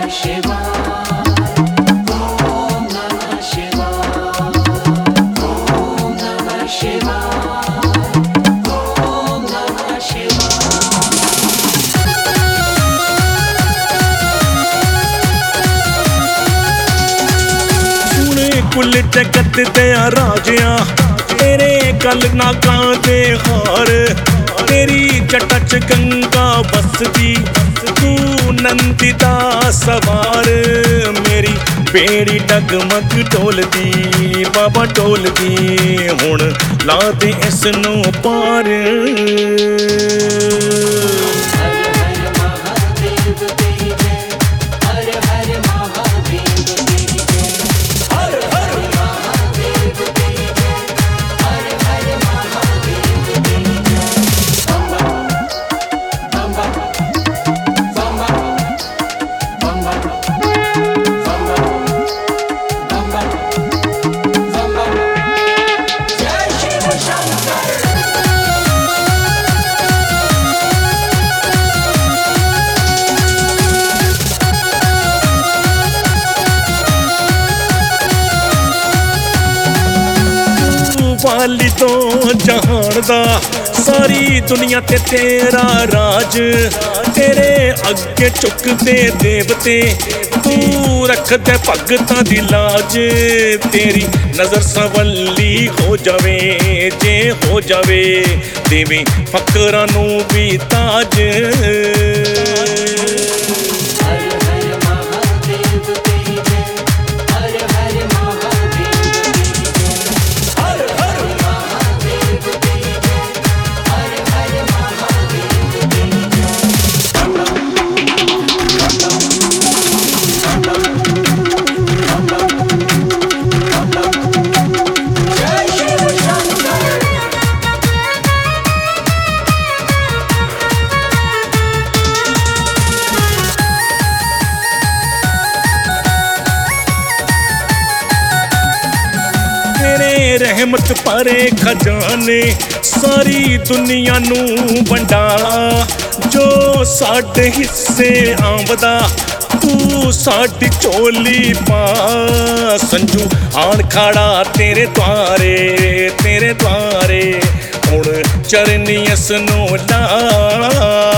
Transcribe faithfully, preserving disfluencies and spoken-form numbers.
कुल जगत दया राजिया तेरे गल नागां दे हार तेरी जटा च गंगा बसदी तू नंदी दा सवार मेरी बेड़ी डगमग ढोलदी बाबा ढोलदी हुण ला दे इस नूं पार। वाली तो जहान दा सारी दुनिया ते तेरा राज तेरे अगे चुकदे देवते तू रख दे भगतां दी लाज तेरी नजर सवली हो जावे जे हो जावे देवी फकरां नूं भी ताज। रहमत पारे खजाने सारी दुनिया नूं वंडा जो साडे हिस्से आंवदा तू साडी चोली पा संजू आन खाड़ा तेरे द्वारे तेरे द्वारे हुण चरनी अस नूं ला।